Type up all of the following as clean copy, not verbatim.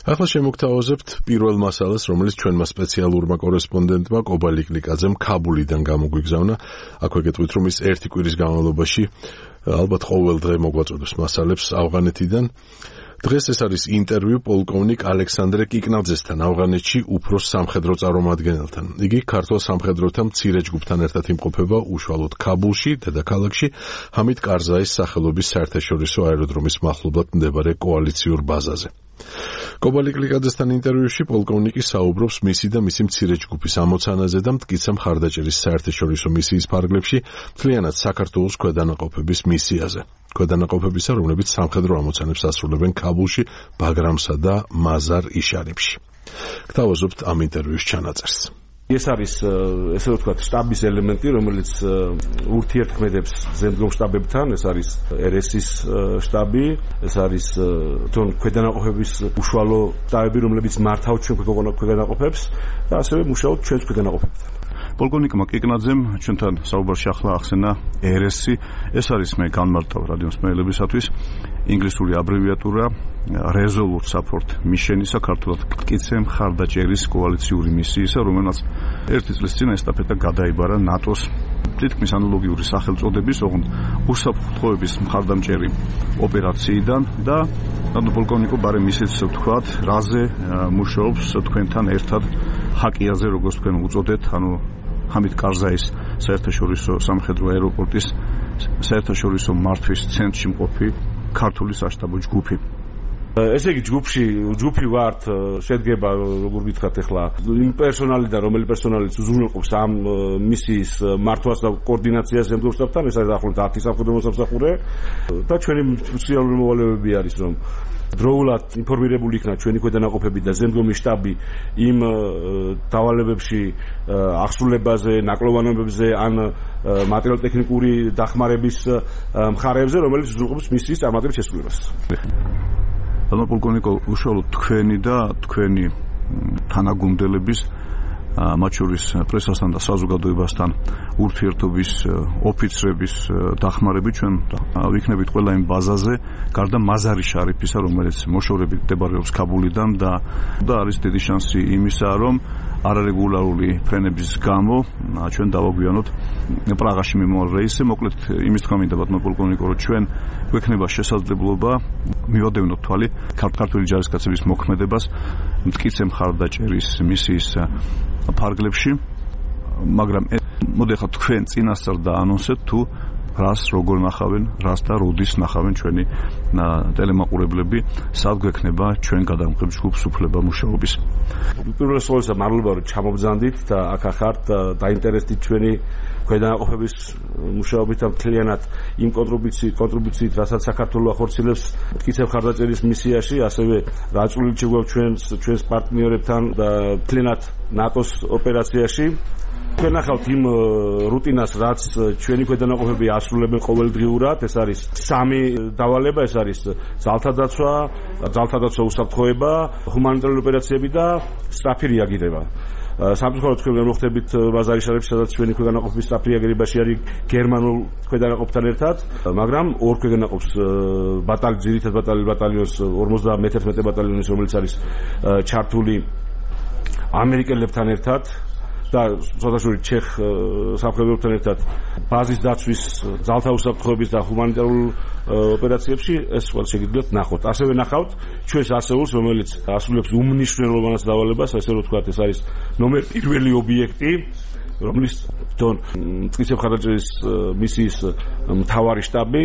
ახლა შემოგთავაზებთ პირველ მასალას, რომელიც ჩვენმა სპეციალურმა კორესპონდენტმა კობალი კლიკაძემ ქაბულიდან გამოგვიგზავნა. აქვე გეტყვით, რომ ის ერთი კვირის განმავლობაში ალბათ ყოველ დღე მოგვაწოდებს მასალებს ავღანეთიდან. დღეს ეს არის ინტერვიუ პოლკოვნიკ ალექსანდრე კიკნაძესთან, ავღანეთში უფროს სამხედრო წარმომადგენელთან. იგი ქართულ სამხედროთა მცირე ჯგუფთან ერთად იმყოფება უშუალოდ ქაბულში, დედაქალაქში, ჰამიდ კარზაის სახელობის საერთაშორისო აეროდრომის მახლობლად მდებარე კოალიციურ ბაზაზე. კობალი კლიკაძესთან ინტერვიუში პოლკოვნიკი საუბრობს მისი და მისი მცირე ჯგუფის ამოცანაზე და მტკიცა მხარდაჭერის საერთაშორისო მისიის ფარგლებში მთლიანად საქართველოს ქვედანაყოფების მისიაზე. ქვედანაყოფებისა, რომლებიც სამხედრო ამოცანებს ასრულებენ ქაბულში, ბაგრამსა და მაზარ-ი-შარიფში. გთავაზობთ ამ ინტერვიუს ჩანაწერს. ეს არის ესე ვთქვათ შტაბის ელემენტი, რომელიც ურთიერთქმედებს ზემდგომ შტაბებთან, ეს არის RS-ის შტაბი, ეს არის ქვედანაყოფების უშუალო შტაბები, რომლებიც მართავთ ჩვენ ქვედანაყოფებს და ასევე მუშაობთ ჩვენს ქვედანაყოფებთან. პოლკოვნიკმა კიკნაძემ ჩვენთან საუბარში ახლა ახსენა RS-ი, ეს არის მე განმარტავ რადიოსმეელებისათვის ინგლისური აბრევიატურა Resolute Support Mission საქართველოს მტკიცე მხარდაჭერის კოალიციური მისიისა, რომელსაც ერთი წლის წინ ესტაფეტა გადაიბარა ნატოს თითქმის ანალოგიური სახელწოდების, ოღონდ უსაფრთხოების მხარდამჭერი ოპერაციიდან და პოლკოვნიკო ბარემ ისიც ვთქვათ, რაზე მუშაობს თქვენთან ერთად ჰაკიაზე, როგორც თქვენ უწოდეთ, ანუ ჰამიდ კარზაის საერთაშორისო სამხედრო აეროპორტის საერთაშორისო მართვის ცენტრში მყოფი ქართული საშტაბო ჯგუფი. ესე იგი ჯგუფი ვართ, შედგება, როგორ გითხრათ ახლა, იმ პერსონალიდან, რომელი პერსონალიც უზრუნველყოფს ამ მისიის მართვას და კოორდინაციას ზემდგომ შტაბთან, ეს არის დაახლოებით 10 სამხედრო მოსამსახურე და ჩვენი სპეციალური მოვალეობები არის, რომ დროულად ინფორმირებული იქნა ჩვენი ქვედანაყოფები და ზემდგომი შტაბი იმ დავალებებში აღსრულებაზე, ნაკლოვანებებზე ან მატერიალურ-ტექნიკური დახმარების მხარეებზე, რომელიც უზრუნველყოფს მისიის წარმატების შესრულებას. პოლკოვნიკო, უშუალოდ თქვენი და თქვენი თანაგუნდელების, მათ შორის პრესასთან და საზოგადოებასთან ურთიერთობის ოფიცრების დახმარებით ჩვენ ვიქნებით ყველა იმ ბაზაზე, გარდა მაზარი-შარიფისა, რომელიც მოშორებით მდებარეობს ქაბულიდან და არის დიდი შანსი იმისა, რომ არარეგულარული ფრენების გამო ჩვენ დავაგვიანოთ პრაღაში მიმავალ რეისი. მოკლედ იმის თქვა მინდა ბატონო პოლკოვნიკო, რომ ჩვენ გვექნება შესაძლებლობა მივადევნოთ თვალი ქართული ჯარისკაცების მოქმედებას მტკიცე მხარდაჭერის მისიის ფარგლებში, მაგრამ მოდი ახლა თქვენ წინასწარ დაანონსეთ თუ რას როგორ ნახავენ, რას და როდის ნახავენ ჩვენი ტელემაყურებლები, სად გვექნება ჩვენ გადამღებ ჯგუფს უფლება მუშაობის. პირველ ყოვლისა მადლობა რომ ჩამობძანდით და აქ ახართ და დაინტერესდით ჩვენი ქვედანაყოფების მუშაობით და მთლიანად იმ კონტრიბუციით, რასაც საქართველოს ახორციელებს მტკიცე მხარდაჭერის მისიაში, ასევე რაწულით შეგვაქვს ჩვენს პარტნიორებთან და მთლიანად ნატოს ოპერაციაში. ჩვენ ნახავთ იმ რუტინას, რაც ჩვენი ქვედანაყოფები ასრულებენ ყოველდღიურად, ეს არის 3 დავალება, ეს არის ძალთა დაცვა უსაფრთხოება, ჰუმანიტარული ოპერაციები და სწრაფი რეაგირება. სამწუხაროდ თქვენ მოხდებით მაზარი-შარიფში, სადაც ჩვენი ქვედანაყოფის სწრაფი რეაგირებაში არის გერმანულ ქვედანაყოფთან ერთად, მაგრამ ორ ქვედანაყოფს ძირითად ბატალიონს 51 ბატალიონის, რომელიც არის ჩართული ამერიკელებთან ერთად და სოციალური ჩეხ სამხედროებთან ერთად ბაზის დაცვის, ძალთა უსაფრთხოების და ჰუმანიტარულ ოპერაციებში ეს ყველა შეგიძლიათ ნახოთ. ასევე ნახავთ ჩვენს ასეულს, რომელიც ასრულებს უმნიშვნელოვანეს დავალებას, ასე რომ ვთქვათ, ეს არის ნომერ 1 ობიექტი, რომლის მტკიცე მხარდაჭერის მისიის მთავარი შტაბი,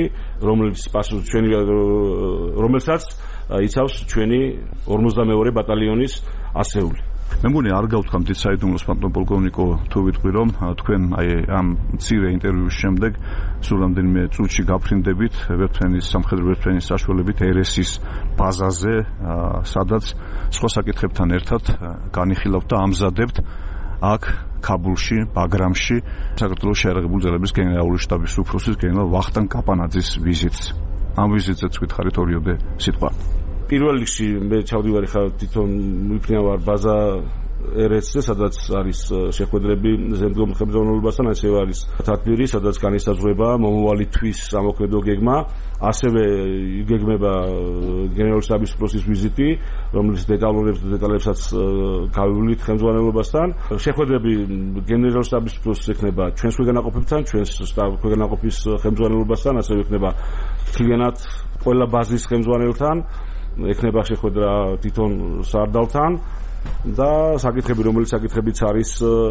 რომელსაც იცავს ჩვენი 52 ბატალიონის ასეული. მე მგონი არ გავთქვამთ საიდუმლოს პოლკოვნიკო, თუ ვიტყვი რომ თქვენ ამ მცირე ინტერვიუს შემდეგ სულ რამდენიმე წუთში გაფრინდებით სამხედრო ვერტმფრენის საშუალებით RS-ის ბაზაზე, სადაც სხვა საკითხებთან ერთად განიხილავთ და ამზადებთ აქ ქაბულში, ბაგრამში საქართველოს შეიარაღებული ძალების გენერალური შტაბის უფროსის გენერალ ვახტანგ კაპანაძის ვიზიტს. ამ ვიზიტზეც ვითხარით ორიოდე სიტყვა. პირველ რიგში მე ჩავდივარ ხა თვითონ მიფრინავარ ბაზა ერესზე, სადაც არის შეხვედრები ზემდგომ ხელმძღვანელობასთან, ასევე არის თათბირი, სადაც განისაზღვრება მომავალი თვის სამოქმედო გეგმა, ასევე იგეგმება გენერალური შტაბის პროცესის ვიზიტი, რომლის დეტალებსაც გავივლით ხელმძღვანელობასთან. შეხვედრები გენერალური შტაბის პროცესს ექნება ჩვენს ქვეგანაყოფებთან, ჩვენს ქვეგანაყოფის ხელმძღვანელობასთან, ასევე ექნება მთლიანად ყველა ბაზის ხელმძღვანელთან, ექნება შეხვედრა თვითონ სარდალთან და საკითხები, რომელიც საკითხებიც არის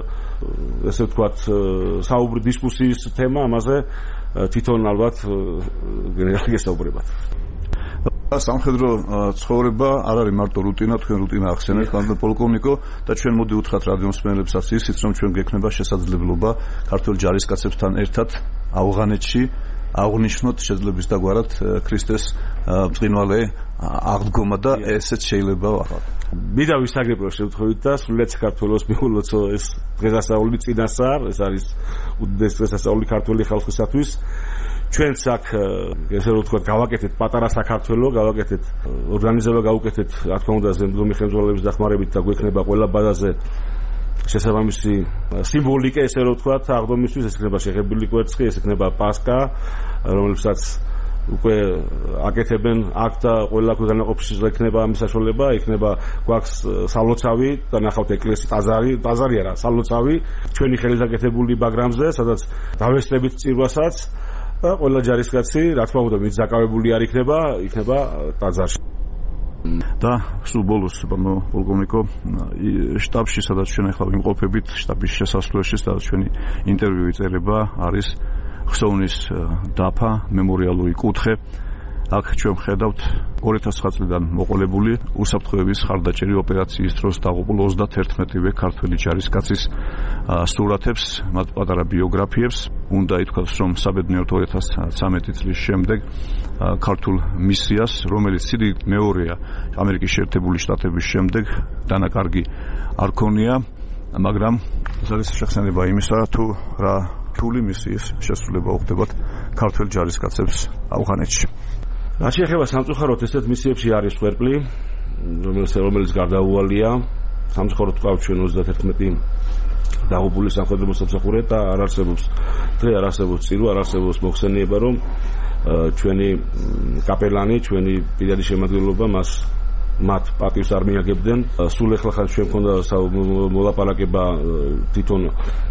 ესე ვთქვათ, საუბრის დისკუსიის თემა, ამაზე თვითონ ალბათ გენერალი გესაუბრებათ. სამხედრო ცხოვრება არ არის მარტო რუტინა, თქვენ რუტინა ახსენეთ, პოლკოვნიკო და ჩვენ მოდი უთხრათ რადიომსმენელებსაც ისიც, რომ ჩვენ გექნება შესაძლებლობა ქართველ ჯარისკაცებთან ერთად ავღანეთში აღნიშნოთ შეძლების დაგვარად ქრისტეს ბრწყინვალე აღდგომა და ესეც შეიძლება ვახავთ. მინდა ვისაგებრო შემთხვევით და სრულიად საქართველოს მიულოცო ეს დღესასწაული წინასწარ, ეს არის უდიდეს დღესასწაული ქართული ხალხისათვის. ჩვენც აქ ესე რომ ვთქვათ, გავაკეთეთ პატარა საქართველო, გავაკეთეთ ორგანიზება, გავუკეთეთ, რა თქმა უნდა, ზემდგომი ხელმძღვანელობის დახმარებით და გვექნება ყველა ბაზაზე შესაბამისი სიმბოლიკა, ესე რომ ვთქვათ, აღდგომისთვის, ეს იქნება შეხებილი კვერცხი, ეს იქნება პასკა, რომელსაც უკვე აკეთებენ აქ და ყველა ქვეყანაყოფში იქნება ამის საშუალება, იქნება გვაქვს სალოცავი და ნახავთ ეკლესიის ტაძარი არა, სალოცავი ჩვენი ხელით აკეთებული ბაგრამზე, სადაც დავესწრებით წირვასაც და ყველა ჯარისკაცი, რა თქმა უნდა, ვინც დაკავებული არ იქნება ტაძარში. და სულ ბოლოს პოლკოვნიკო შტაბში, სადაც ჩვენ ახლა ვიმყოფებით, შტაბის შესასვლელში, სადაც ჩვენი ინტერვიუ იწერება, არის ხსოვნის დაფა, მემორიალური კუთხე. აქ ჩვენ ვხედავთ 2009 წლიდან მოყოლებული უსაფრთხოების ხარდაჭერი ოპერაციის დროს დაღუპულ 31-ვე ქართველი ჯარისკაცის სურათებს, მათ პატარა ბიოგრაფიებს. უნდა ითქვას, რომ საბედნიეროდ 2013 წლის შემდეგ ქართულ მისიას, რომელიც სიდიდით მეორეა ამერიკის შეერთებული შტატების შემდეგ, დანაკარგი არ ქონია, მაგრამ ეს არის შეხსენება იმისა, თუ რა რთული მისიის შესრულება უხდებათ ქართველ ჯარისკაცებს ავღანეთში. რაც შეეხება სამწუხაროდ ესეთ მისიებში არის სვერპლი, რომელიც გარდაუვალია. სამწუხაროდ გვყავს ჩვენ 31 დაღუპული სამხედრო სამსახურე და არ არსებობს დღე, არ არსებობს წირო, არ არსებობს მოხსენიება, რომ ჩვენი კაპელანი, ჩვენი პირადი შემადგენლობა მათ პატივს არ მიაგებდნენ. სულ ეხლა ჩვენ მქონდა მოლაპარაკება თვითონ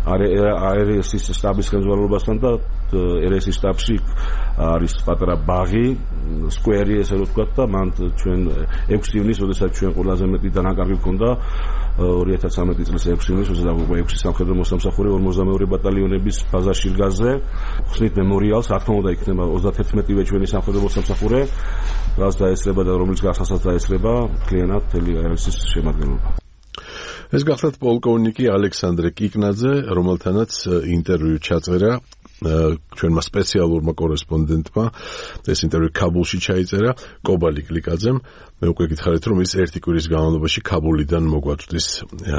RS-ის შტაბის ხელმძღვანელობასთან და RS-ის შტაბში არის პატარა ბაღი, სკვერი, ესე რომ ვთქვათ, და მან ჩვენ 6 ივნის, როდესაც ჩვენ ყველაზე მეტი დანაკარგი მქონდა 2013 წლის 6 ივნის, როდესაც 6 სამხედრო მოსამსახურე 42 ბატალიონების ბაზა შილგაზე ხსნით მემორიალს, რა თქმა უნდა, იქნება 31-ვე ჩვენი სამხედრო მოსამსახურე, რაც დაესწრება და რომელიც გახსნასაც დაესწრება მთლიანად მთელი RS-ის შემადგენლობა. ეს გახლავთ პოლკოვნიკი ალექსანდრე კიკნაძე, რომელთანაც ინტერვიუ ჩაწერა ჩვენმა სპეციალურმა კორესპონდენტმა. ეს ინტერვიუ ქაბულში ჩაიწერა კობალიკ ლიკაძემ. მე უკვე გითხარით, რომ ის ერთი კვირის განმავლობაში ქაბულიდან მოგვაწვდის